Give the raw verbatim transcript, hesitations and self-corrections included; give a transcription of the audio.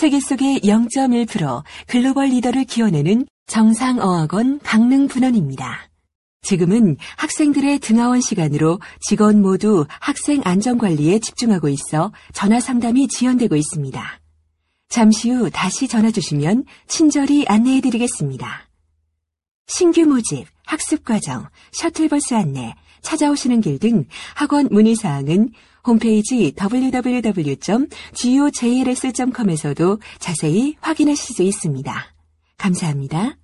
세계 속의 영 점 일 퍼센트 글로벌 리더를 키워내는 정상어학원 강릉분원입니다. 지금은 학생들의 등하원 시간으로 직원 모두 학생 안전관리에 집중하고 있어 전화 상담이 지연되고 있습니다. 잠시 후 다시 전화 주시면 친절히 안내해드리겠습니다. 신규 모집, 학습과정, 셔틀버스 안내, 찾아오시는 길 등 학원 문의사항은 홈페이지 더블유 더블유 더블유 점 지오제이엘에스 점 컴에서도 자세히 확인하실 수 있습니다. 감사합니다.